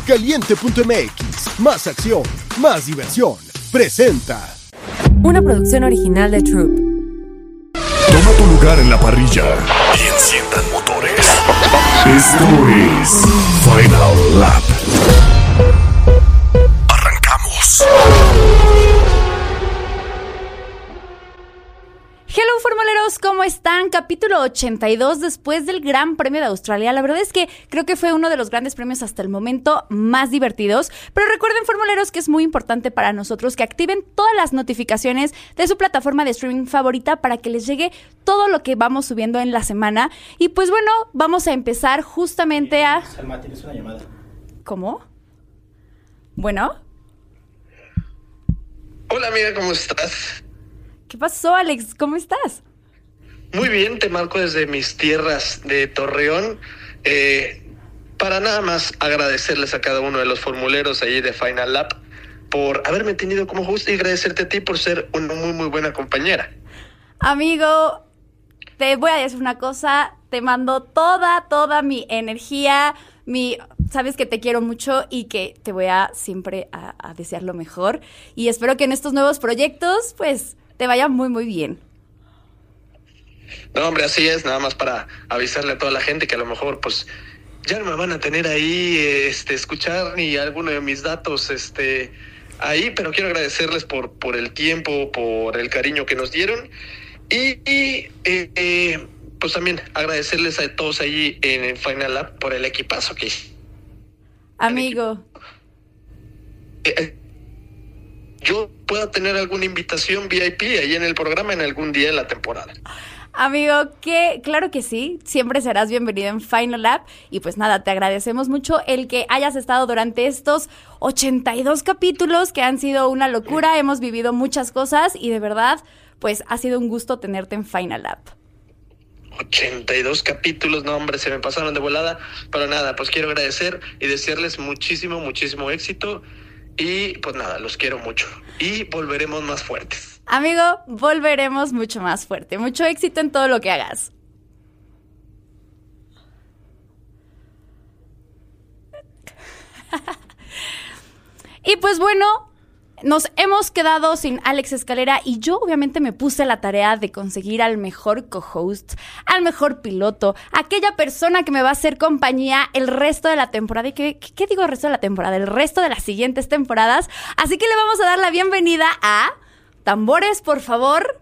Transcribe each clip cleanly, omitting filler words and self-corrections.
Caliente.mx, más acción, más diversión. Presenta una producción original de Troop. Toma tu lugar en la parrilla y enciendan motores. Esto es Final Lap. Arrancamos. Hello formuleros, ¿cómo están? Capítulo 82 después del Gran Premio de Australia. La verdad es que creo que fue uno de los grandes premios hasta el momento más divertidos. Pero recuerden formuleros que es muy importante para nosotros que activen todas las notificaciones de su plataforma de streaming favorita para que les llegue todo lo que vamos subiendo en la semana. Y pues bueno, vamos a empezar justamente a... Salma, tienes una llamada. ¿Cómo? Bueno. Hola amiga, ¿cómo estás? ¿Qué pasó, Alex? ¿Cómo estás? Muy bien, te marco desde mis tierras de Torreón para nada más agradecerles a cada uno de los formuleros allí de Final Lap por haberme tenido como host y agradecerte a ti por ser una muy buena compañera. Amigo, te voy a decir una cosa, te mando toda mi energía, sabes que te quiero mucho y que te voy a siempre a desear lo mejor y espero que en estos nuevos proyectos, pues, te vaya muy bien. No, hombre, así es, nada más para avisarle a toda la gente que a lo mejor, pues, ya no me van a tener ahí, escuchar ni alguno de mis datos, ahí, pero quiero agradecerles por el tiempo, por el cariño que nos dieron y pues también agradecerles a todos allí en Final Lap por el equipazo que hice. Amigo. Yo pueda tener alguna invitación VIP ahí en el programa en algún día de la temporada. Amigo, que claro que sí, siempre serás bienvenido en Final Lap y pues nada, te agradecemos mucho el que hayas estado durante estos 82 capítulos que han sido una locura, hemos vivido muchas cosas y de verdad, pues ha sido un gusto tenerte en Final Lap. 82 capítulos, no hombre, se me pasaron de volada, pero nada, pues quiero agradecer y desearles muchísimo éxito. Y pues nada, los quiero mucho. Y volveremos más fuertes. Amigo, volveremos mucho más fuerte. Mucho éxito en todo lo que hagas. Y pues bueno, nos hemos quedado sin Alex Escalera y yo obviamente me puse la tarea de conseguir al mejor co-host, al mejor piloto, aquella persona que me va a hacer compañía el resto de la temporada. ¿Y qué digo el resto de la temporada? El resto de las siguientes temporadas. Así que le vamos a dar la bienvenida a... Tambores, por favor.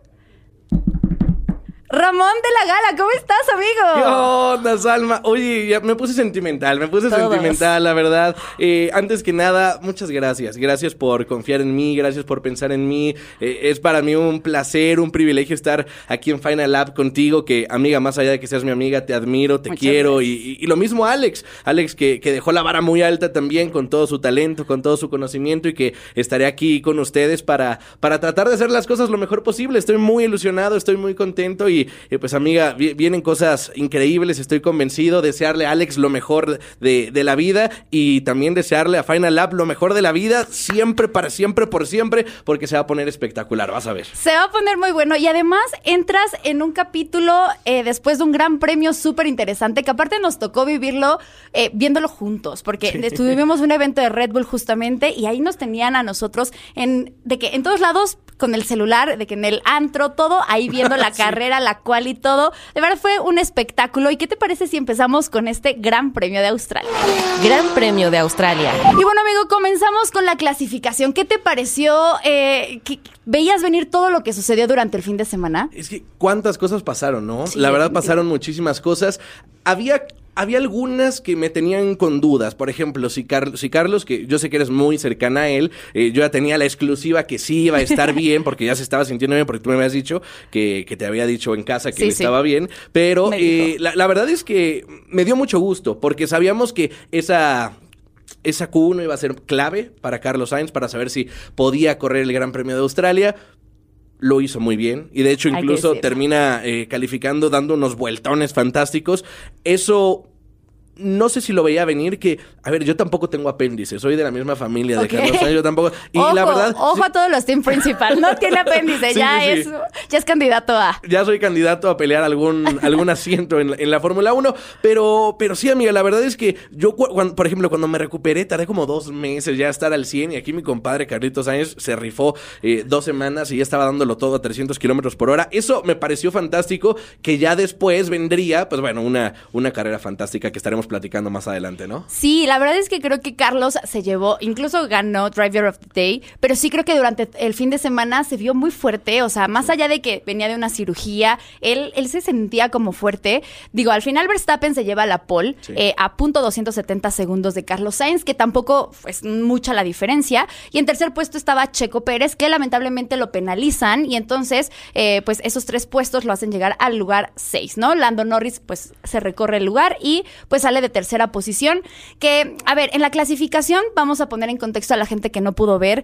Ramón de la Gala, ¿cómo estás, amigo? ¿Qué onda, Salma? Oye, ya me puse sentimental, la verdad. Antes que nada, muchas gracias. Gracias por confiar en mí, gracias por pensar en mí. Es para mí un placer, un privilegio estar aquí en Final Lap contigo, que, amiga, más allá de que seas mi amiga, te admiro, te quiero. Y lo mismo Alex, que dejó la vara muy alta también con todo su talento, con todo su conocimiento y que estaré aquí con ustedes para tratar de hacer las cosas lo mejor posible. Estoy muy ilusionado, estoy muy contento y pues amiga, vienen cosas increíbles, estoy convencido. Desearle a Alex lo mejor de la vida y también desearle a Final Lap lo mejor de la vida, siempre, para siempre, por siempre, porque se va a poner espectacular, vas a ver. Se va a poner muy bueno y además entras en un capítulo después de un gran premio súper interesante que aparte nos tocó vivirlo viéndolo juntos, porque tuvimos un evento de Red Bull justamente y ahí nos tenían a nosotros en todos lados con el celular, de que en el antro, todo, ahí viendo la carrera, la cual y todo. De verdad fue un espectáculo. ¿Y qué te parece si empezamos con este Gran Premio de Australia? Gran Premio de Australia. Y bueno, amigo, comenzamos con la clasificación. ¿Qué te pareció? ¿Veías venir todo lo que sucedió durante el fin de semana? Es que cuántas cosas pasaron, ¿no? Sí, la verdad pasaron muchísimas cosas. Había algunas que me tenían con dudas. Por ejemplo, si Carlos, que yo sé que eres muy cercana a él, yo ya tenía la exclusiva que sí iba a estar bien, porque ya se estaba sintiendo bien, porque tú me habías dicho que te había dicho en casa que estaba bien. Pero la verdad es que me dio mucho gusto, porque sabíamos que esa Q1 iba a ser clave para Carlos Sainz, para saber si podía correr el Gran Premio de Australia. Lo hizo muy bien y de hecho incluso termina calificando, dando unos vueltones fantásticos. Eso no sé si lo veía venir que, a ver, yo tampoco tengo apéndice, soy de la misma familia de Carlos Sainz, yo tampoco. Y ojo, la verdad, ojo a todos los team principal, no tiene apéndice, Sí, ya sí, sí. es candidato a. ya soy candidato a pelear algún asiento en la Fórmula 1, pero sí, amiga, la verdad es que yo, por ejemplo, cuando me recuperé, tardé como 2 meses ya a estar al 100 y aquí mi compadre Carlitos Sainz se rifó 2 semanas y ya estaba dándolo todo a 300 kilómetros por hora. Eso me pareció fantástico, que ya después vendría, pues bueno, una carrera fantástica que estaremos platicando más adelante, ¿no? Sí, la verdad es que creo que Carlos se llevó, incluso ganó Driver of the Day, pero sí creo que durante el fin de semana se vio muy fuerte, o sea, más allá de que venía de una cirugía, él se sentía como fuerte. Digo, al final Verstappen se lleva la pole a .270 segundos de Carlos Sainz, que tampoco es mucha la diferencia, y en tercer puesto estaba Checo Pérez, que lamentablemente lo penalizan, y entonces, pues esos 3 puestos lo hacen llegar al lugar 6, ¿no? Lando Norris, pues, se recorre el lugar y, pues, sale de tercera posición. Que, a ver, en la clasificación, vamos a poner en contexto a la gente que no pudo ver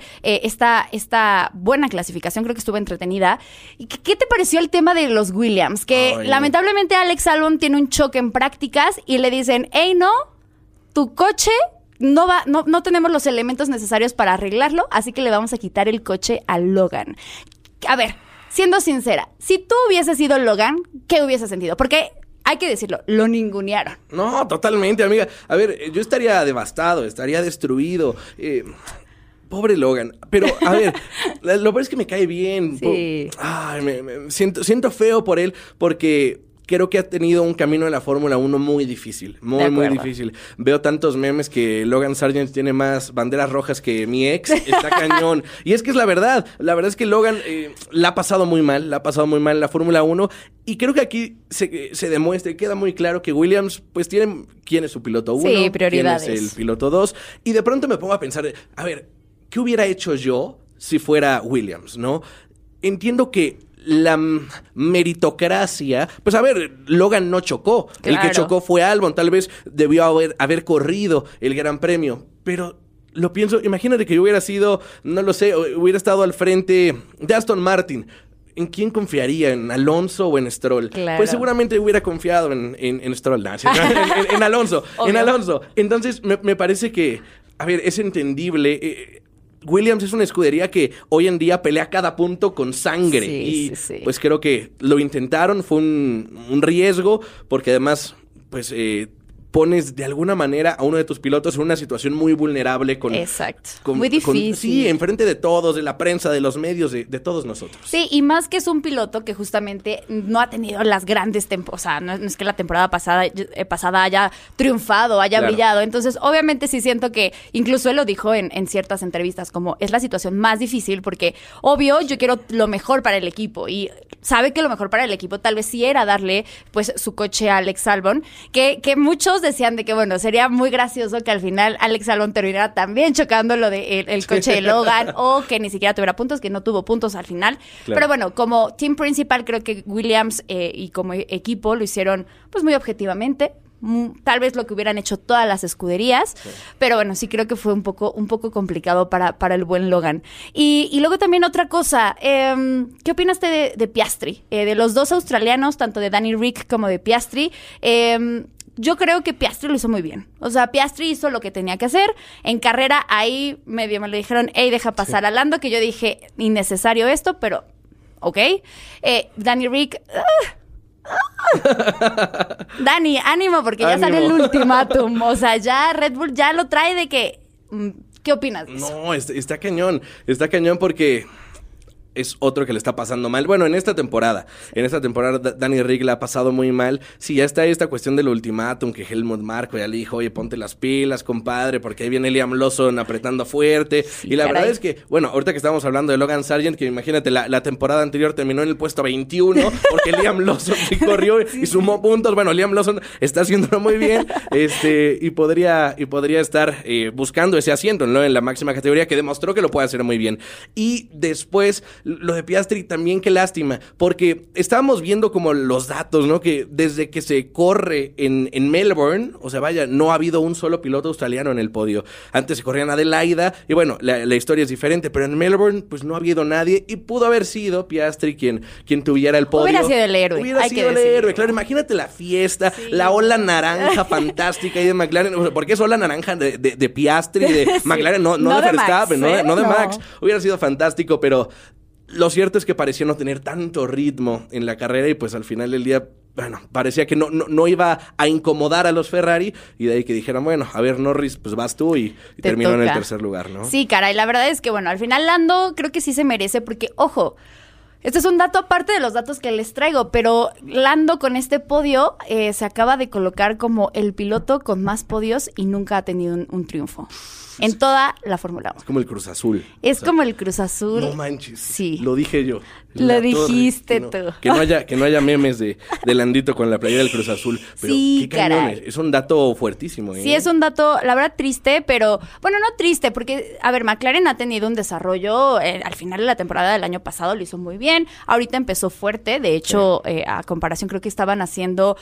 esta buena clasificación, creo que estuvo entretenida. ¿Qué te pareció el tema de los Williams? Que lamentablemente Alex Albon tiene un choque en prácticas y le dicen, hey, no, tu coche no tenemos los elementos necesarios para arreglarlo, así que le vamos a quitar el coche a Logan. A ver, siendo sincera, si tú hubieses sido Logan, ¿qué hubieses sentido? Porque hay que decirlo, lo ningunearon. No, totalmente, amiga. A ver, yo estaría devastado, estaría destruido. Pobre Logan. Pero, a ver, lo peor es que me cae bien. Sí. Me siento feo por él porque creo que ha tenido un camino en la Fórmula 1 muy difícil. Muy difícil. Veo tantos memes que Logan Sargent tiene más banderas rojas que mi ex. Está cañón. Y es que es la verdad. La verdad es que Logan la ha pasado muy mal. La ha pasado muy mal en la Fórmula 1. Y creo que aquí se demuestra y queda muy claro que Williams, pues, tiene quién es su piloto 1. Sí, prioridades. Quién es el piloto 2. Y de pronto me pongo a pensar, a ver, ¿qué hubiera hecho yo si fuera Williams, no? Entiendo que la meritocracia, pues a ver, Logan no chocó. Claro. El que chocó fue Albon. Tal vez debió haber corrido el Gran Premio. Pero lo pienso, imagínate que yo hubiera sido, no lo sé, hubiera estado al frente de Aston Martin. ¿En quién confiaría? ¿En Alonso o en Stroll? Claro. Pues seguramente hubiera confiado en Stroll. No, en Alonso. En Alonso. Entonces, me parece que, a ver, es entendible. Williams es una escudería que hoy en día pelea cada punto con sangre. Sí. Pues creo que lo intentaron, fue un riesgo, porque además, pues, pones de alguna manera a uno de tus pilotos en una situación muy vulnerable con... Exacto. Muy difícil. Sí, enfrente de todos, de la prensa, de los medios, de todos nosotros. Sí, y más que es un piloto que justamente no ha tenido las grandes temporadas, o sea, no es que la temporada pasada haya triunfado, haya brillado. Entonces, obviamente sí siento que, incluso él lo dijo en ciertas entrevistas, como es la situación más difícil, porque obvio yo quiero lo mejor para el equipo, y sabe que lo mejor para el equipo tal vez sí era darle, pues, su coche a Alex Albon, que muchos decían de que, bueno, sería muy gracioso que al final Alex Albon terminara también chocando lo de el coche de Logan, o que ni siquiera tuviera puntos, que no tuvo puntos al final. Claro. Pero bueno, como team principal, creo que Williams y como equipo lo hicieron, pues, muy objetivamente. Tal vez lo que hubieran hecho todas las escuderías, sí. Pero bueno, sí creo que fue un poco complicado para el buen Logan. Y luego también otra cosa, ¿qué opinaste de Piastri? De los dos australianos, tanto de Danny Rick como de Piastri. Yo creo que Piastri lo hizo muy bien. O sea, Piastri hizo lo que tenía que hacer. En carrera, ahí medio me lo dijeron, hey, deja pasar a Lando, que yo dije, innecesario esto, pero ok. Danny Rick... Dani, ánimo, porque ya sale el ultimátum. O sea, ya Red Bull ya lo trae de que... ¿Qué opinas de eso? No, está cañón porque... es otro que le está pasando mal. Bueno, en esta temporada Danny Rick la ha pasado muy mal. Sí, ya está esta cuestión del ultimátum, que Helmut Marko ya le dijo, oye, ponte las pilas, compadre, porque ahí viene Liam Lawson apretando fuerte. Sí, y la verdad es que, bueno, ahorita que estábamos hablando de Logan Sargent, que imagínate, la temporada anterior terminó en el puesto 21, porque Liam Lawson sí corrió y sumó puntos. Bueno, Liam Lawson está haciéndolo muy bien, y podría estar buscando ese asiento, ¿no?, en la máxima categoría, que demostró que lo puede hacer muy bien. Y después... lo de Piastri también, qué lástima, porque estábamos viendo como los datos, ¿no? Que desde que se corre en Melbourne, o sea, vaya, no ha habido un solo piloto australiano en el podio. Antes se corría en Adelaida, y bueno, la historia es diferente, pero en Melbourne, pues no ha habido nadie, y pudo haber sido Piastri quien tuviera el podio. Hubiera sido el héroe. Hubiera sido el héroe, claro. Imagínate la fiesta, la ola naranja fantástica ahí de McLaren, o sea, porque es ola naranja de Piastri, de McLaren, no de Verstappen, Max, no de Max. Hubiera sido fantástico, pero lo cierto es que parecía no tener tanto ritmo en la carrera y pues al final del día, bueno, parecía que no iba a incomodar a los Ferrari y de ahí que dijeran, bueno, a ver, Norris, pues vas tú y terminó toca en el tercer lugar, ¿no? Sí, caray, la verdad es que, bueno, al final Lando creo que sí se merece porque, ojo, este es un dato aparte de los datos que les traigo, pero Lando con este podio se acaba de colocar como el piloto con más podios y nunca ha tenido un triunfo en toda la Fórmula 1. Es como el Cruz Azul. Es como el Cruz Azul. No manches. Sí. Lo dije yo. Lo dijiste tú. Que no haya memes de Landito con la playera del Cruz Azul. Pero Sí, qué cañón caray. es un dato fuertísimo, ¿eh? Sí, es un dato, la verdad, triste, pero... Bueno, no triste, porque, a ver, McLaren ha tenido un desarrollo... al final de la temporada del año pasado lo hizo muy bien. Ahorita empezó fuerte. De hecho, a comparación, creo que estaban haciendo...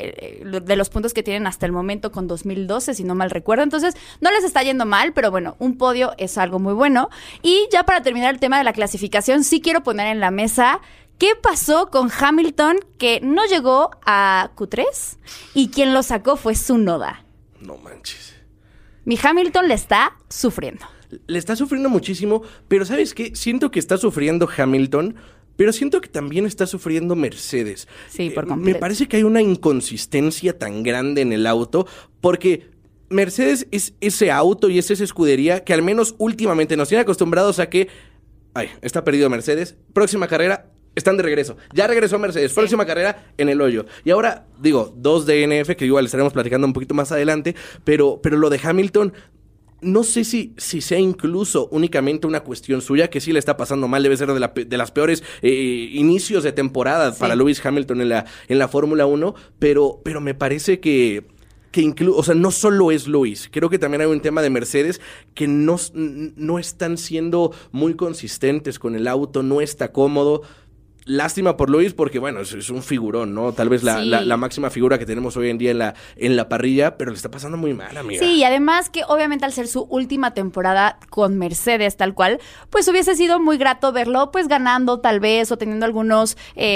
de los puntos que tienen hasta el momento con 2012, si no mal recuerdo. Entonces, no les está yendo mal, pero bueno, un podio es algo muy bueno. Y ya para terminar el tema de la clasificación, sí quiero poner en la mesa... ¿Qué pasó con Hamilton que no llegó a Q3 y quien lo sacó fue Tsunoda? No manches. Mi Hamilton le está sufriendo. Le está sufriendo muchísimo, pero ¿sabes qué? Siento que está sufriendo Hamilton, pero siento que también está sufriendo Mercedes. Sí, por completo. Me parece que hay una inconsistencia tan grande en el auto, porque Mercedes es ese auto y es esa escudería que al menos últimamente nos tiene acostumbrados a que, ay, está perdido Mercedes, próxima carrera... Están de regreso. Ya regresó Mercedes. Próxima carrera en el hoyo. Y ahora, digo, 2 DNF, que igual estaremos platicando un poquito más adelante. Pero lo de Hamilton, no sé si sea incluso únicamente una cuestión suya, que sí le está pasando mal. Debe ser de las peores inicios de temporada para Lewis Hamilton en la Fórmula 1. Pero me parece que o sea, no solo es Lewis, creo que también hay un tema de Mercedes que no están siendo muy consistentes con el auto, no está cómodo. Lástima por Lewis porque, bueno, es un figurón, ¿no? Tal vez la máxima figura que tenemos hoy en día en la parrilla, pero le está pasando muy mal, amiga. Sí, y además que obviamente al ser su última temporada con Mercedes tal cual, pues hubiese sido muy grato verlo pues ganando tal vez o teniendo algunos,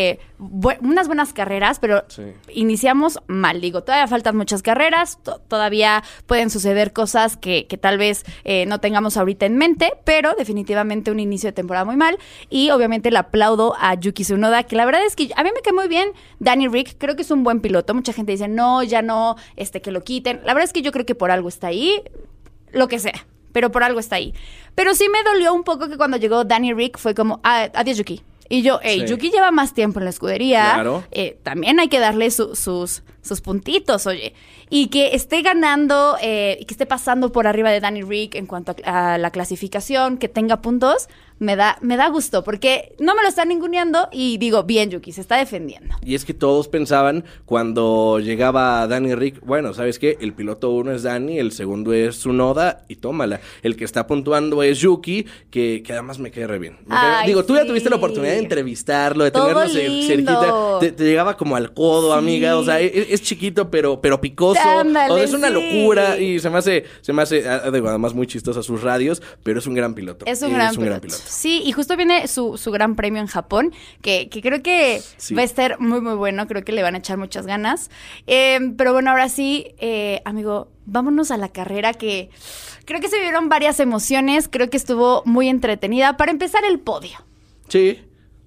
unas buenas carreras, pero iniciamos mal, digo, todavía faltan muchas carreras, todavía pueden suceder cosas que tal vez no tengamos ahorita en mente, pero definitivamente un inicio de temporada muy mal y obviamente le aplaudo a Yuki Tsunoda, que la verdad es que a mí me cae muy bien Danny Rick, creo que es un buen piloto, mucha gente dice, no, ya no, que lo quiten, la verdad es que yo creo que por algo está ahí, lo que sea, pero por algo está ahí, pero sí me dolió un poco que cuando llegó Danny Rick fue como, adiós Yuki, y yo, Yuki lleva más tiempo en la escudería, claro. También hay que darle sus puntitos, oye, y que esté ganando, y que esté pasando por arriba de Danny Rick en cuanto a la clasificación, que tenga puntos, me da gusto, porque no me lo están ninguneando y digo, bien Yuki, se está defendiendo. Y es que todos pensaban cuando llegaba Danny Rick, bueno, ¿sabes qué? El piloto 1 es Danny, el segundo es Tsunoda y tómala. El que está puntuando es Yuki, que además me cae re bien. Digo, tú ya tuviste la oportunidad de entrevistarlo, de tenerlo cerquita. Te llegaba como al codo, amiga, o sea, es chiquito pero picoso. Ándale, o sea, es una locura y se me hace, además muy chistoso sus radios, pero es un gran piloto. Es un gran piloto. Sí, y justo viene su gran premio en Japón, que creo que va a estar muy, muy bueno. Creo que le van a echar muchas ganas. Pero bueno, ahora sí, amigo, vámonos a la carrera que creo que se vivieron varias emociones. Creo que estuvo muy entretenida. Para empezar, el podio. Sí.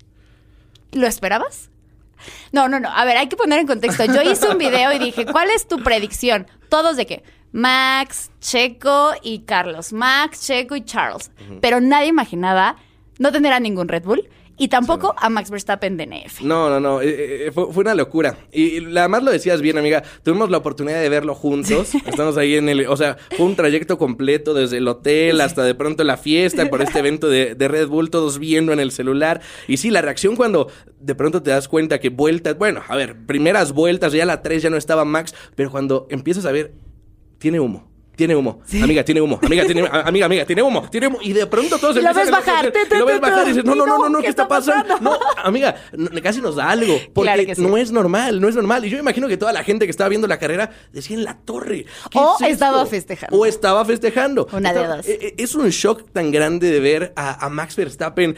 ¿Lo esperabas? No. A ver, hay que poner en contexto. Yo hice un video y dije, ¿cuál es tu predicción? Todos de qué. Max, Checo y Carlos. Max, Checo y Charles. Pero nadie imaginaba no tener a ningún Red Bull y tampoco a Max Verstappen DNF. No. Fue una locura. Y además lo decías bien, amiga. Tuvimos la oportunidad de verlo juntos. Estamos ahí o sea, fue un trayecto completo desde el hotel hasta de pronto la fiesta por este evento de Red Bull, todos viendo en el celular. Y sí, la reacción cuando de pronto te das cuenta que vueltas, bueno, a ver, primeras vueltas, ya la 3 ya no estaba Max, pero cuando empiezas a ver, tiene humo. tiene humo. Sí. Amiga, tiene humo. Amiga, tiene humo. Y de pronto todos lo ves bajar. Lo ves bajar y dices, no, ¿qué está pasando? No, amiga, casi nos da algo. Porque claro que sí. no es normal. Y yo me imagino que toda la gente que estaba viendo la carrera decía en la torre. O estaba festejando. Una de dos. Es un shock tan grande de ver a Max Verstappen...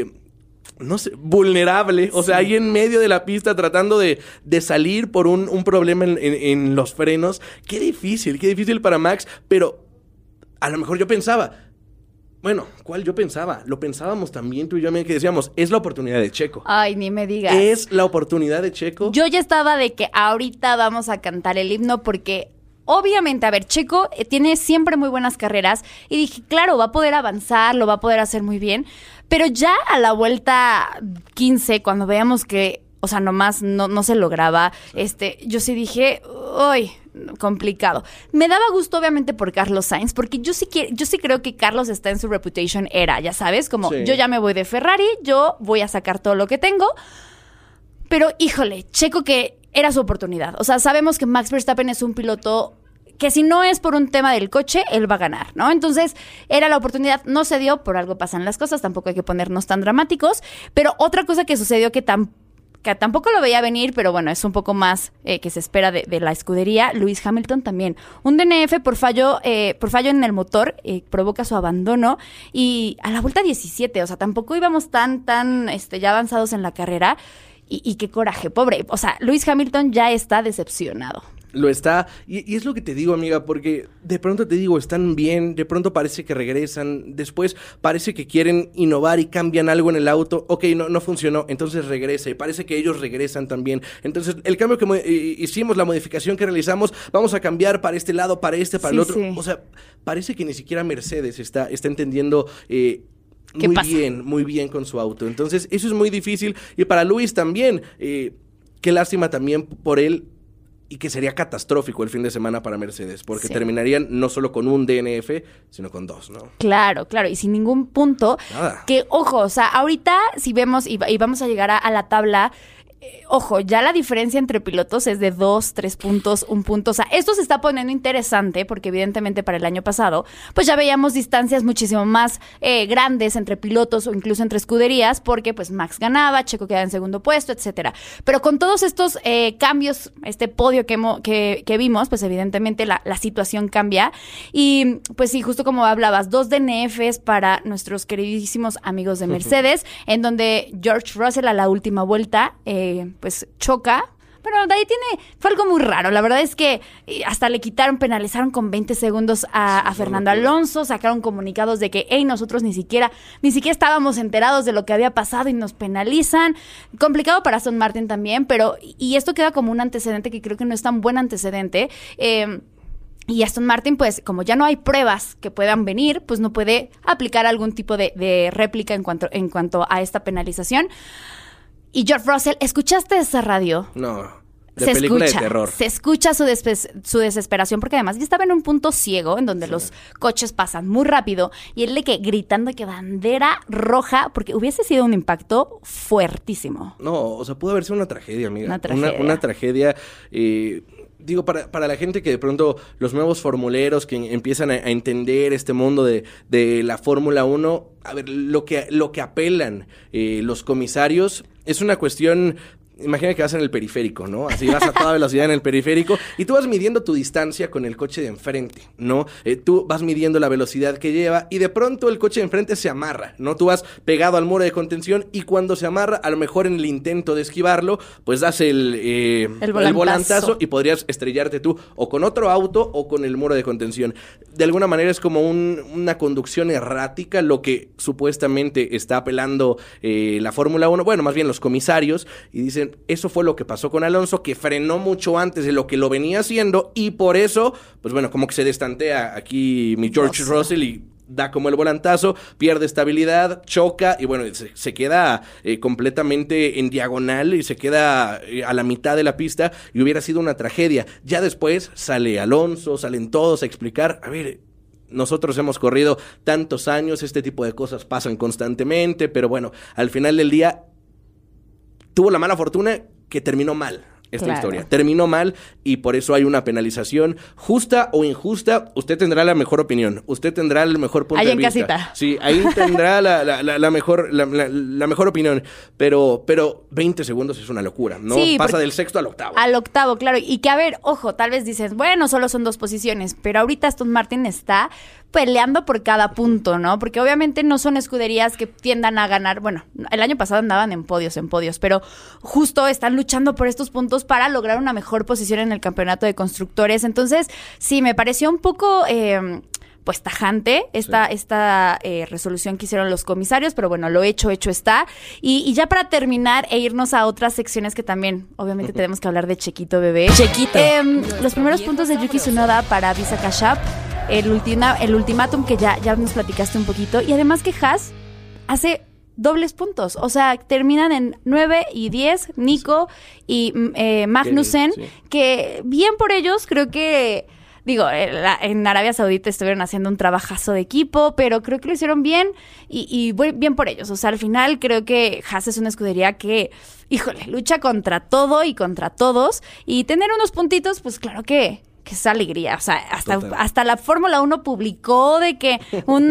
no sé, vulnerable, o sea, ahí en medio de la pista tratando de salir por un problema en los frenos. Qué difícil para Max, pero a lo mejor yo pensaba, bueno, ¿cuál yo pensaba? Lo pensábamos también tú y yo, que decíamos, es la oportunidad de Checo. Ay, ni me digas. Es la oportunidad de Checo. Yo ya estaba de que ahorita vamos a cantar el himno porque... Obviamente, a ver, Checo tiene siempre muy buenas carreras y dije, claro, va a poder avanzar, lo va a poder hacer muy bien, pero ya a la vuelta 15, cuando veíamos que, o sea, nomás no se lograba, yo sí dije, uy, complicado. Me daba gusto, obviamente, por Carlos Sainz, porque yo sí creo que Carlos está en su reputation era, ya sabes, como sí. Yo ya me voy de Ferrari, yo voy a sacar todo lo que tengo, pero híjole, Checo que era su oportunidad. O sea, sabemos que Max Verstappen es un piloto que si no es por un tema del coche, él va a ganar, ¿no? Entonces, era la oportunidad, no se dio, por algo pasan las cosas, tampoco hay que ponernos tan dramáticos, pero otra cosa que sucedió que tampoco lo veía venir, pero bueno, es un poco más que se espera de la escudería, Lewis Hamilton también. Un DNF por fallo en el motor provoca su abandono y a la vuelta 17, o sea, tampoco íbamos tan ya avanzados en la carrera. Y qué coraje, pobre. O sea, Lewis Hamilton ya está decepcionado. Lo está, y es lo que te digo, amiga, porque de pronto te digo, están bien, de pronto parece que regresan, después parece que quieren innovar y cambian algo en el auto, ok, no funcionó, entonces regresa, y parece que ellos regresan también, entonces el cambio que hicimos, la modificación que realizamos, vamos a cambiar para este lado, para el otro, sí. O sea, parece que ni siquiera Mercedes está entendiendo... Muy bien con su auto. Entonces, eso es muy difícil. Y para Lewis también, qué lástima también por él. Y que sería catastrófico el fin de semana para Mercedes. Porque sí. Terminarían no solo con un DNF, sino con 2, ¿no? Claro. Y sin ningún punto. Nada. Que, ojo, o sea, ahorita si vemos y vamos a llegar a la tabla... Ojo, ya la diferencia entre pilotos es de 2, 3 puntos, 1 punto. O sea, esto se está poniendo interesante porque evidentemente para el año pasado, pues ya veíamos distancias muchísimo más grandes entre pilotos o incluso entre escuderías porque pues Max ganaba, Checo quedaba en segundo puesto, etcétera. Pero con todos estos cambios, este podio que vimos, pues evidentemente la situación cambia. Y pues sí, justo como hablabas, 2 DNFs para nuestros queridísimos amigos de Mercedes, en donde George Russell a la última vuelta... pues choca, pero de ahí fue algo muy raro, la verdad es que hasta penalizaron con 20 segundos a Fernando Alonso, sacaron comunicados de que, nosotros ni siquiera estábamos enterados de lo que había pasado y nos penalizan, complicado para Aston Martin también, pero, y esto queda como un antecedente que creo que no es tan buen antecedente, y Aston Martin, pues, como ya no hay pruebas que puedan venir, pues no puede aplicar algún tipo de réplica en cuanto a esta penalización. Y George Russell, ¿escuchaste esa radio? No, película de terror. Se escucha su desesperación, porque además ya estaba en un punto ciego, en donde los coches pasan muy rápido, y él gritando que bandera roja, porque hubiese sido un impacto fuertísimo. No, o sea, pudo haber sido una tragedia, amiga. Una tragedia. Digo, para la gente que de pronto, los nuevos formuleros que empiezan a entender este mundo de la Fórmula 1, a ver, lo que apelan los comisarios es una cuestión... Imagina que vas en el periférico, ¿no? Así vas a toda velocidad en el periférico y tú vas midiendo tu distancia con el coche de enfrente, ¿no? Tú vas midiendo la velocidad que lleva y de pronto el coche de enfrente se amarra, ¿no? Tú vas pegado al muro de contención y cuando se amarra, a lo mejor en el intento de esquivarlo, pues das el volantazo y podrías estrellarte tú o con otro auto o con el muro de contención. De alguna manera es como una conducción errática lo que supuestamente está apelando la Fórmula 1, bueno, más bien los comisarios, y dicen, eso fue lo que pasó con Alonso, que frenó mucho antes de lo que lo venía haciendo y por eso, pues bueno, como que se destantea aquí mi George Russell y da como el volantazo, pierde estabilidad, choca y bueno, se queda completamente en diagonal y se queda a la mitad de la pista y hubiera sido una tragedia. Ya después sale Alonso, salen todos a explicar, a ver... Nosotros hemos corrido tantos años, este tipo de cosas pasan constantemente, pero bueno, al final del día tuvo la mala fortuna que terminó mal. esta Claro. historia. Terminó mal y por eso hay una penalización. Justa o injusta, usted tendrá la mejor opinión. Usted tendrá el mejor punto Ahí de en vista. casita. Sí, ahí tendrá la mejor opinión. Pero 20 segundos es una locura, ¿no? Sí, Pasa porque- del sexto al octavo. Al octavo, claro. Y que, a ver, ojo, tal vez dices, bueno, solo son 2 posiciones, pero ahorita Aston Martin está peleando por cada punto, ¿no? Porque obviamente no son escuderías que tiendan a ganar. Bueno, el año pasado andaban en podios, pero justo están luchando por estos puntos para lograr una mejor posición en el campeonato de constructores. Entonces, sí, me pareció un poco... pues tajante esta resolución que hicieron los comisarios, pero bueno, lo hecho está. Y ya para terminar e irnos a otras secciones que también, obviamente, tenemos que hablar de Chequito Bebé. Chequito. Los primeros puntos de Yuki Tsunoda para Visa Cash App, el ultimátum que ya nos platicaste un poquito, y además que Haas hace dobles puntos, o sea, terminan en 9 y 10, Nico y Magnussen, Sí. que bien por ellos, creo que... Digo, en Arabia Saudita estuvieron haciendo un trabajazo de equipo, pero creo que lo hicieron bien y bien por ellos. O sea, al final creo que Haas es una escudería que, híjole, lucha contra todo y contra todos. Y tener unos puntitos, pues claro que es alegría. O sea, hasta la Fórmula 1 publicó de que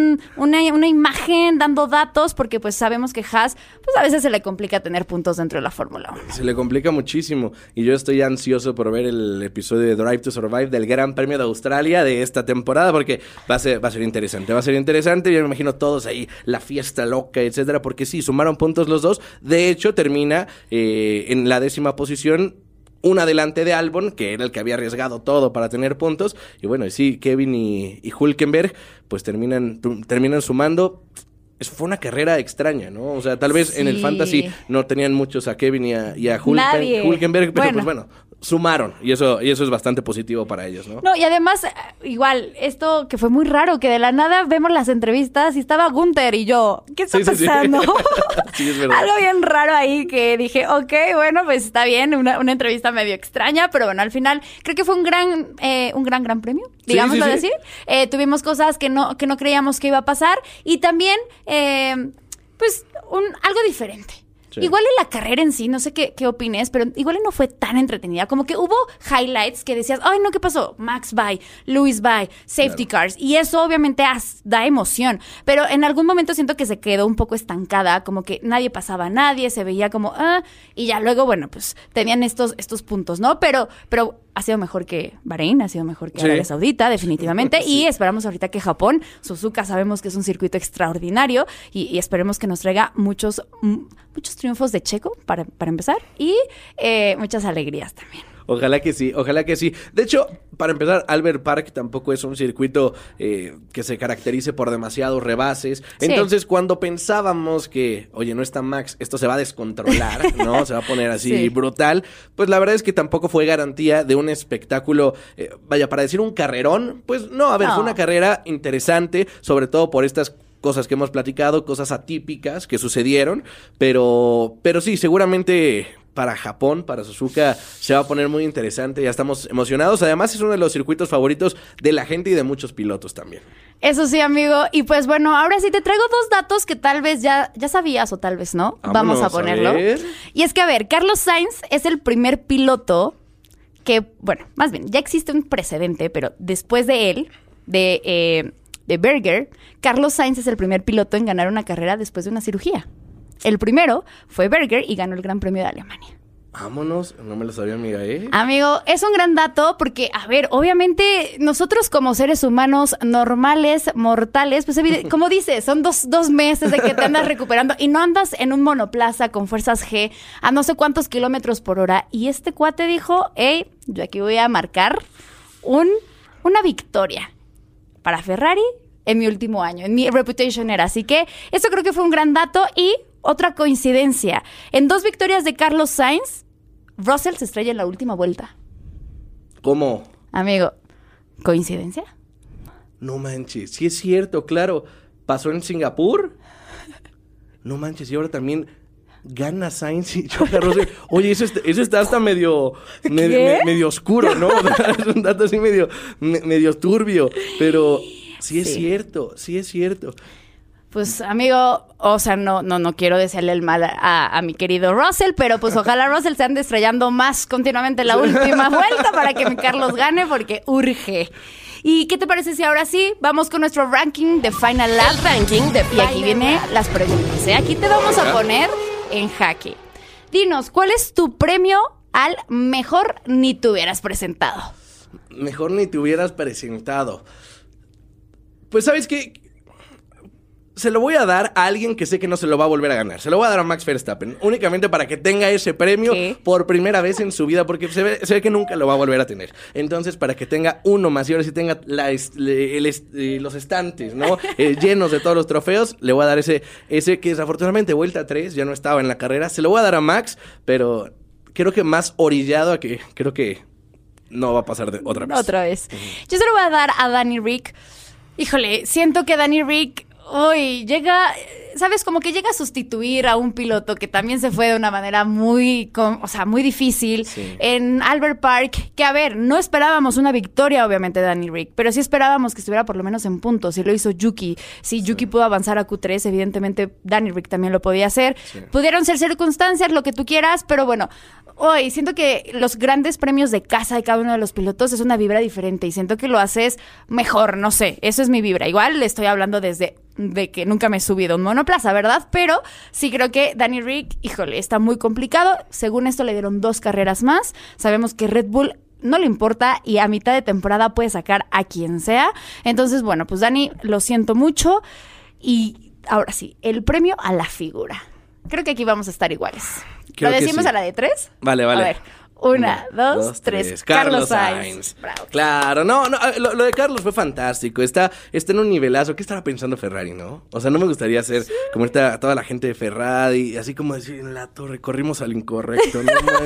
una imagen dando datos, porque pues sabemos que Haas, pues a veces se le complica tener puntos dentro de la Fórmula 1. Se le complica muchísimo y yo estoy ansioso por ver el episodio de Drive to Survive del Gran Premio de Australia de esta temporada porque va a ser interesante, yo me imagino todos ahí, la fiesta loca, etcétera, porque sí, sumaron puntos los dos. De hecho, termina en la 10ª posición, un adelante de Albon, que era el que había arriesgado todo para tener puntos. Y bueno, sí, Kevin y Hülkenberg pues terminan sumando. Fue una carrera extraña, ¿no? O sea, tal vez en el Sí. Fantasy no tenían muchos a Kevin y a Nadie. Hülkenberg, pero Bueno. pues bueno, sumaron. Y eso es bastante positivo para ellos, ¿no? No, y además, igual, esto que fue muy raro, que de la nada vemos las entrevistas y estaba Gunther y yo, ¿qué está Sí, sí, sí. pasando? Sí, es verdad. Algo bien raro ahí que dije, ok, bueno, pues está bien, una entrevista medio extraña, pero bueno, al final creo que fue un gran premio, Sí, digámoslo sí, sí. decir. Tuvimos cosas que no creíamos que iba a pasar y también, pues, algo diferente. Sí. Igual en la carrera en sí, no sé qué opines, pero igual y no fue tan entretenida. Como que hubo highlights que decías, ay, no, ¿qué pasó? Max bye, Lewis bye, safety cars. Y eso obviamente da emoción. Pero en algún momento siento que se quedó un poco estancada, como que nadie pasaba a nadie, se veía como, y ya luego, bueno, pues tenían estos puntos, ¿no? Pero ha sido mejor que Bahrein, ha sido mejor que Sí. Arabia Saudita, definitivamente. Sí. Y esperamos ahorita que Japón, Suzuka, sabemos que es un circuito extraordinario y esperemos que nos traiga muchos triunfos de Checo para empezar y muchas alegrías también. Ojalá que sí, ojalá que sí. De hecho, para empezar, Albert Park tampoco es un circuito que se caracterice por demasiados rebases. Sí. Entonces, cuando pensábamos que, oye, no está Max, esto se va a descontrolar, ¿no? Se va a poner así Sí. brutal. Pues la verdad es que tampoco fue garantía de un espectáculo, vaya, para decir un carrerón, pues no, a ver, No. fue una carrera interesante, sobre todo por estas cosas que hemos platicado, cosas atípicas que sucedieron, pero sí, seguramente para Japón, para Suzuka, se va a poner muy interesante, ya estamos emocionados, además es uno de los circuitos favoritos de la gente y de muchos pilotos también. Eso sí, amigo. Y pues bueno, ahora sí te traigo 2 datos que tal vez ya sabías o tal vez no. Vamos a Vámonos, ponerlo. a ver. Y es que, a ver, Carlos Sainz es el primer piloto que, bueno, más bien, ya existe un precedente, pero después de él, de Berger, Carlos Sainz es el primer piloto en ganar una carrera después de una cirugía. El primero fue Berger y ganó el Gran Premio de Alemania. Vámonos, no me lo sabía, amiga, ¿eh? Amigo, es un gran dato porque, a ver, obviamente nosotros como seres humanos normales, mortales, pues como dices, son dos meses de que te andas recuperando y no andas en un monoplaza con fuerzas G a no sé cuántos kilómetros por hora. Y este cuate dijo, hey, yo aquí voy a marcar una victoria para Ferrari en mi último año, en mi Reputation era. Así que eso creo que fue un gran dato. Y otra coincidencia, en 2 victorias de Carlos Sainz, Russell se estrella en la última vuelta. ¿Cómo? Amigo, ¿coincidencia? No manches, sí es cierto, claro. ¿Pasó en Singapur? No manches, y ahora también gana Sainz y choca Russell. Oye, eso está hasta medio oscuro, ¿no? Es un dato así medio turbio, pero sí es cierto. Pues, amigo, o sea, no quiero desearle el mal a mi querido Russell, pero pues ojalá Russell se ande estrellando más continuamente la última vuelta para que mi Carlos gane, porque urge. ¿Y qué te parece si ahora sí vamos con nuestro ranking de Final Lap? El ranking de Y aquí vienen las preguntas, ¿eh? Aquí te vamos a poner en jaque. Dinos, ¿cuál es tu premio al mejor ni te hubieras presentado? Mejor ni te hubieras presentado. Pues, ¿sabes qué? Se lo voy a dar a alguien que sé que no se lo va a volver a ganar. Se lo voy a dar a Max Verstappen. Únicamente para que tenga ese premio por primera vez en su vida. Porque se ve que nunca lo va a volver a tener. Entonces, para que tenga uno más y ahora sí tenga los estantes, ¿no? Llenos de todos los trofeos, le voy a dar ese que desafortunadamente vuelta 3 ya no estaba en la carrera. Se lo voy a dar a Max, pero creo que más orillado a que creo que no va a pasar otra vez. Otra vez. Yo se lo voy a dar a Danny Ric. Híjole, siento que Danny Ric hoy llega, ¿sabes? Como que llega a sustituir a un piloto que también se fue de una manera muy difícil en Albert Park, que a ver, no esperábamos una victoria obviamente de Danny Ric, pero sí esperábamos que estuviera por lo menos en puntos, y lo hizo Yuki. Si Yuki pudo avanzar a Q3, evidentemente Danny Ric también lo podía hacer. Pudieron ser circunstancias, lo que tú quieras, pero bueno, hoy siento que los grandes premios de casa de cada uno de los pilotos es una vibra diferente y siento que lo haces mejor, no sé, eso es mi vibra. Igual le estoy hablando de que nunca me he subido a un monoplaza, ¿verdad? Pero sí creo que Danny Ric, híjole, está muy complicado. Según esto le dieron 2 carreras más. Sabemos que Red Bull no le importa y a mitad de temporada puede sacar a quien sea. Entonces, bueno, pues Danny, lo siento mucho. Y ahora sí, el premio a la figura. Creo que aquí vamos a estar iguales. Creo ¿Lo decimos sí. a la de 3? Vale. A ver. 1, 2, 3. Carlos Sainz. Bravo. Claro, no, lo de Carlos fue fantástico. Está en un nivelazo. ¿Qué estará pensando Ferrari, no? O sea, no me gustaría ser como toda la gente de Ferrari, así como decir en la torre, corrimos al incorrecto.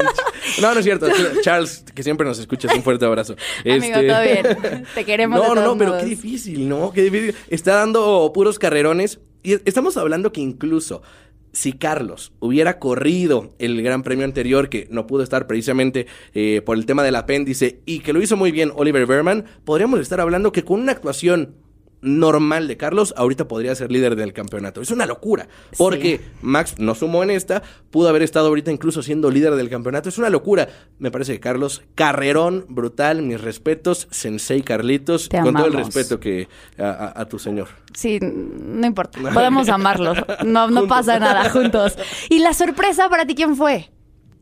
No es cierto. Charles, que siempre nos escuchas, un fuerte abrazo. Amigo, todo bien. Te queremos. No, pero qué difícil, ¿no? Qué difícil. Está dando puros carrerones. Y estamos hablando que incluso si Carlos hubiera corrido el Gran Premio anterior, que no pudo estar precisamente por el tema del apéndice, y que lo hizo muy bien Oliver Behrman, podríamos estar hablando que con una actuación normal de Carlos, ahorita podría ser líder del campeonato. Es una locura, porque Max no sumó en esta, pudo haber estado ahorita incluso siendo líder del campeonato. Es una locura. Me parece que Carlos, carrerón brutal, mis respetos, Sensei Carlitos, Te con amamos. todo el respeto que a tu señor. Sí, no importa, podemos amarlo, no pasa nada, juntos. ¿Y la sorpresa para ti quién fue?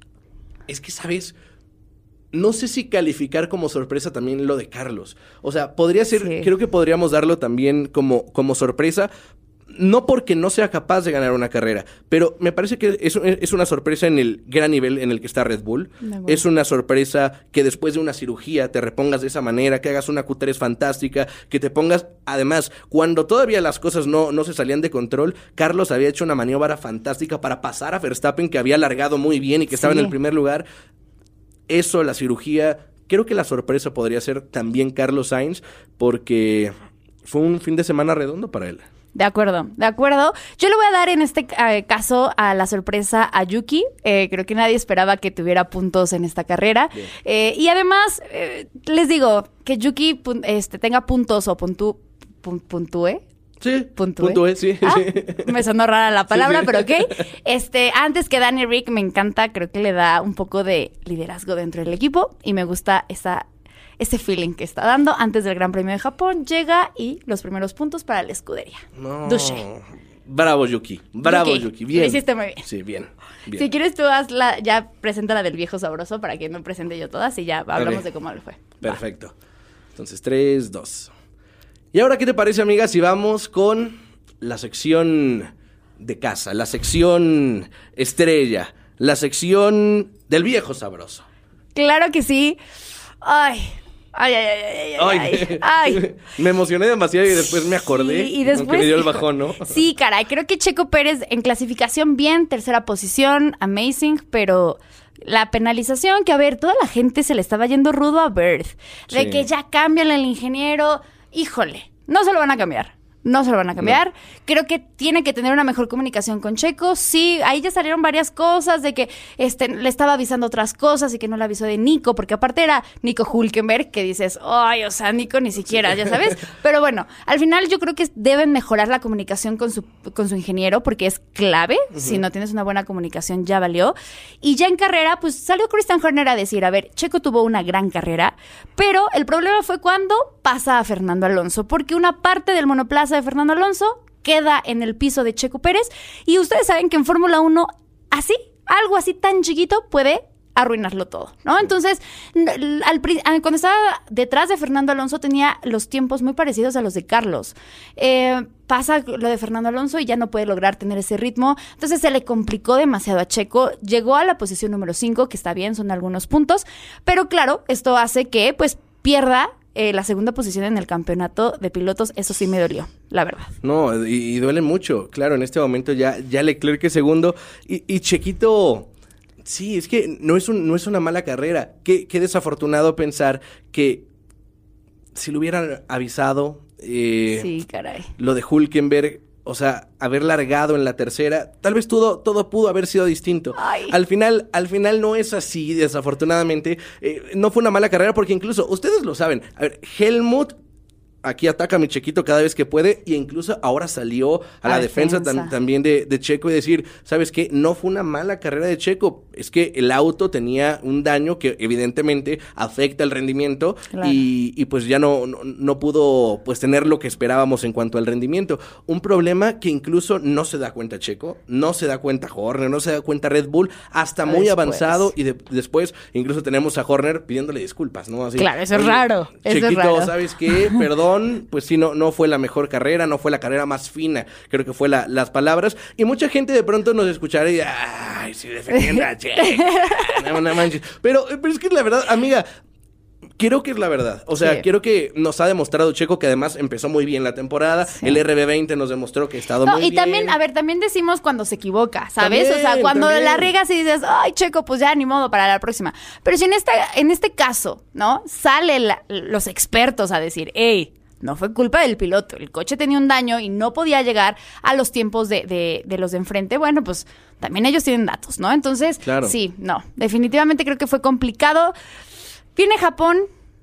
Es que, ¿sabes? No sé si calificar como sorpresa también lo de Carlos. O sea, podría ser, creo que podríamos darlo también como sorpresa, no porque no sea capaz de ganar una carrera, pero me parece que es una sorpresa en el gran nivel en el que está Red Bull. Es una sorpresa que después de una cirugía te repongas de esa manera, que hagas una Q3 fantástica, que te pongas, además, cuando todavía las cosas no se salían de control, Carlos había hecho una maniobra fantástica para pasar a Verstappen, que había largado muy bien y que estaba en el primer lugar. Eso, la cirugía, creo que la sorpresa podría ser también Carlos Sainz, porque fue un fin de semana redondo para él. De acuerdo. Yo le voy a dar en este caso a la sorpresa a Yuki. Creo que nadie esperaba que tuviera puntos en esta carrera. Y además, les digo, que Yuki tenga puntos o puntúe. Sí, puntúe, sí. Me sonó rara la palabra, sí. pero ok. Antes que Danny Ric, me encanta, creo que le da un poco de liderazgo dentro del equipo y me gusta ese feeling que está dando. Antes del Gran Premio de Japón, llega y los primeros puntos para la escudería. Duche. Bravo, Yuki. Bien. Lo hiciste muy bien. Sí, bien. Si quieres tú ya presenta la del viejo sabroso para que no presente yo todas y ya hablamos de cómo le fue. Perfecto. Entonces, 3, 2... Y ahora, ¿qué te parece, amiga, si vamos con la sección de casa, la sección estrella, la sección del viejo sabroso? Claro que sí. Ay. Me emocioné demasiado y después me acordé. Y después que me dio el bajón, ¿no? Sí, caray. Creo que Checo Pérez en clasificación bien, tercera posición, amazing, pero la penalización que, a ver, toda la gente se le estaba yendo rudo a Bird. De que ya cámbiale al ingeniero. Híjole, no se lo van a cambiar. No se lo van a cambiar. No. Creo que tiene que tener una mejor comunicación con Checo. Sí, ahí ya salieron varias cosas de que le estaba avisando otras cosas y que no le avisó de Nico, porque aparte era Nico Hülkenberg, que dices, ay, o sea, Nico ni siquiera, ya sabes. Pero bueno, al final yo creo que deben mejorar la comunicación con su ingeniero, porque es clave. Si no tienes una buena comunicación, ya valió. Y ya en carrera, pues salió Christian Horner a decir, a ver, Checo tuvo una gran carrera, pero el problema fue cuando pasa a Fernando Alonso, porque una parte del monoplaza de Fernando Alonso queda en el piso de Checo Pérez, y ustedes saben que en Fórmula 1 así, algo así tan chiquito puede arruinarlo todo, ¿no? Entonces, cuando estaba detrás de Fernando Alonso tenía los tiempos muy parecidos a los de Carlos. Pasa lo de Fernando Alonso y ya no puede lograr tener ese ritmo, entonces se le complicó demasiado a Checo, llegó a la posición número 5, que está bien, son algunos puntos, pero claro, esto hace que pues pierda la segunda posición en el campeonato de pilotos. Eso sí me dolió, la verdad. No, y duele mucho. Claro, en este momento ya Leclerc es segundo. Y Chequito, sí, es que no es una mala carrera. Qué desafortunado pensar que si lo hubieran avisado... sí, caray. Lo de Hülkenberg, o sea, haber largado en la tercera, tal vez todo pudo haber sido distinto. Ay. Al final no es así, desafortunadamente. No fue una mala carrera porque incluso, ustedes lo saben, a ver, Helmut aquí ataca a mi Chequito cada vez que puede, y incluso ahora salió a la defensa también de Checo y decir, ¿sabes qué? No fue una mala carrera de Checo, es que el auto tenía un daño que evidentemente afecta el rendimiento. Claro. Y pues ya no pudo pues tener lo que esperábamos en cuanto al rendimiento. Un problema que incluso no se da cuenta Checo, no se da cuenta Horner, no se da cuenta Red Bull, hasta muy avanzado, y después incluso tenemos a Horner pidiéndole disculpas, ¿no? Así, claro, eso es raro. Chequito, eso es raro. ¿Sabes qué? Perdón. Pues sí, no fue la mejor carrera, no fue la carrera más fina, creo que fue las palabras, y mucha gente de pronto nos escuchará y ay, sí, defendiendo a Checo, no manches, pero es que la verdad, amiga, quiero que es la verdad, o sea, quiero que nos ha demostrado Checo que además empezó muy bien la temporada, el RB20 nos demostró que ha estado muy bien. Y también, a ver, también decimos cuando se equivoca, ¿sabes? También, o sea, cuando la regas y dices, ay, Checo, pues ya, ni modo, para la próxima. Pero si en este caso, ¿no? Salen los expertos a decir, hey, no fue culpa del piloto, el coche tenía un daño y no podía llegar a los tiempos de los de enfrente, bueno, pues también ellos tienen datos, ¿no? Entonces, claro. Sí, no, definitivamente creo que fue complicado. Viene Japón,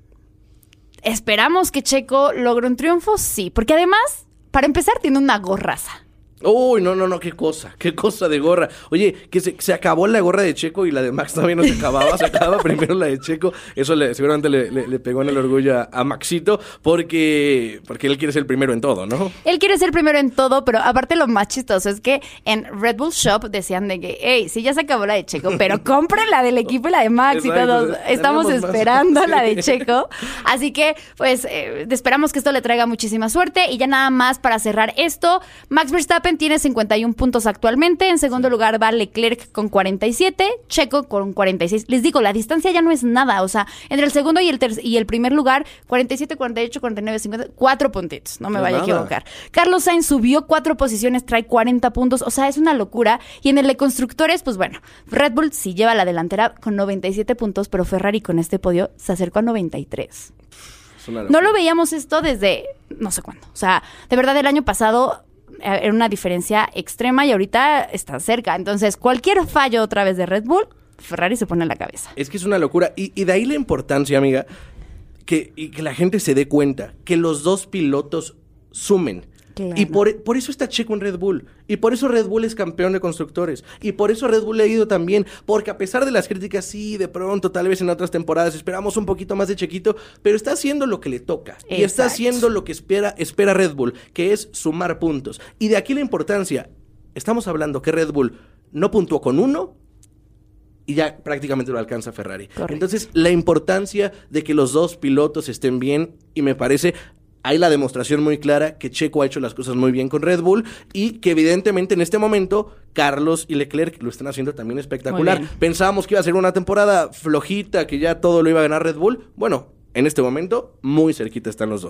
esperamos que Checo logre un triunfo, sí, porque además, para empezar, tiene una gorraza. Uy, no, qué cosa de gorra. Oye, que se acabó la gorra de Checo y la de Max todavía no se acababa, se acababa primero la de Checo. Eso seguramente le pegó en el orgullo a Maxito, porque él quiere ser el primero en todo, ¿no? Él quiere ser primero en todo, pero aparte lo más chistoso es que en Red Bull Shop decían de que, hey, sí ya se acabó la de Checo, pero compren la del equipo y la de Max. Exacto, y todos estamos esperando la de Checo. Así que, pues, esperamos que esto le traiga muchísima suerte. Y ya nada más para cerrar esto, Max Verstappen tiene 51 puntos actualmente. En segundo lugar va Leclerc con 47, Checo con 46. Les digo, la distancia ya no es nada. O sea, entre el segundo y el primer lugar, 47, 48, 49, 50, 4 puntitos. No me vaya a equivocar. Carlos Sainz subió 4 posiciones, trae 40 puntos. O sea, es una locura. Y en el de constructores, pues bueno, Red Bull sí lleva la delantera con 97 puntos, pero Ferrari con este podio se acercó a 93. No lo veíamos esto desde no sé cuándo. O sea, de verdad, el año pasado era una diferencia extrema y ahorita está cerca. Entonces, cualquier fallo otra vez de Red Bull, Ferrari se pone en la cabeza. Es que es una locura. Y de ahí la importancia, amiga, que la gente se dé cuenta que los dos pilotos sumen. Claro. Y por eso está Checo en Red Bull. Y por eso Red Bull es campeón de constructores. Y por eso Red Bull le ha ido también. Porque a pesar de las críticas, sí, de pronto, tal vez en otras temporadas esperamos un poquito más de Chequito, pero está haciendo lo que le toca. Exacto. Y está haciendo lo que espera Red Bull, que es sumar puntos. Y de aquí la importancia. Estamos hablando que Red Bull no puntuó con 1 y ya prácticamente lo alcanza Ferrari. Correcto. Entonces, la importancia de que los dos pilotos estén bien, y me parece... Hay la demostración muy clara que Checo ha hecho las cosas muy bien con Red Bull y que evidentemente en este momento Carlos y Leclerc lo están haciendo también espectacular. Pensábamos que iba a ser una temporada flojita, que ya todo lo iba a ganar Red Bull. Bueno, en este momento muy cerquita están los dos.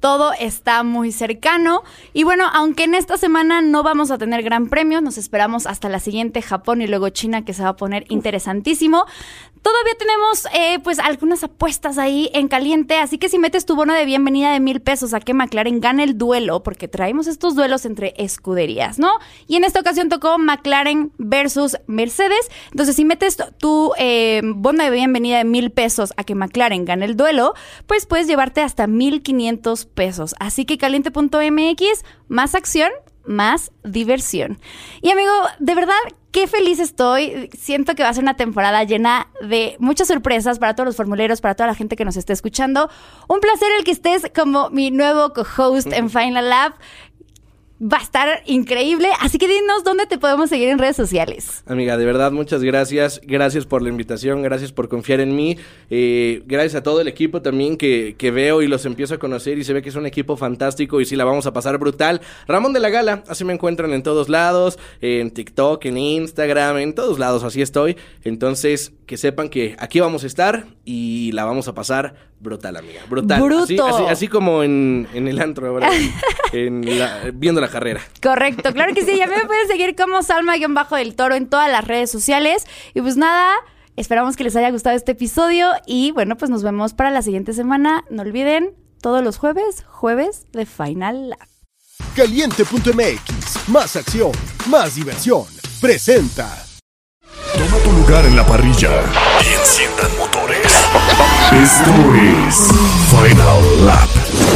todo está muy cercano. Y bueno, aunque en esta semana no vamos a tener gran premio, nos esperamos hasta la siguiente, Japón y luego China, que se va a poner interesantísimo. Todavía tenemos pues algunas apuestas ahí en caliente, así que si metes tu bono de bienvenida de $1,000 a que McLaren gane el duelo, porque traemos estos duelos entre escuderías, ¿no? Y en esta ocasión tocó McLaren versus Mercedes. Entonces, si metes tu bono de bienvenida de $1,000 a que McLaren gane el duelo, pues puedes llevarte hasta $1,500. Así que caliente.mx, más acción, más diversión. Y amigo, de verdad, qué feliz estoy. Siento que va a ser una temporada llena de muchas sorpresas para todos los formuleros, para toda la gente que nos esté escuchando. Un placer el que estés como mi nuevo co-host en Final Lap. Va a estar increíble, así que dinos dónde te podemos seguir en redes sociales. Amiga, de verdad, muchas gracias. Gracias por la invitación, gracias por confiar en mí. Gracias a todo el equipo también que veo y los empiezo a conocer y se ve que es un equipo fantástico y sí la vamos a pasar brutal. Ramón de la Gala, así me encuentran en todos lados, en TikTok, en Instagram, en todos lados, así estoy. Entonces, que sepan que aquí vamos a estar y la vamos a pasar brutal, amiga, brutal. Bruto. Así como en el antro ahora, viendo la carrera. Correcto, claro que sí. Ya me pueden seguir como Salma-del Toro en todas las redes sociales. Y pues nada, esperamos que les haya gustado este episodio. Y bueno, pues nos vemos para la siguiente semana. No olviden, todos los jueves de Final Lap. Caliente.mx, más acción, más diversión. Presenta. Toma tu lugar en la parrilla y enciendan motores. Esto es Final Lap.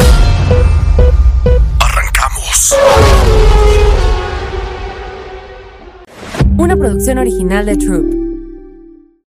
Arrancamos. Una producción original de Troop.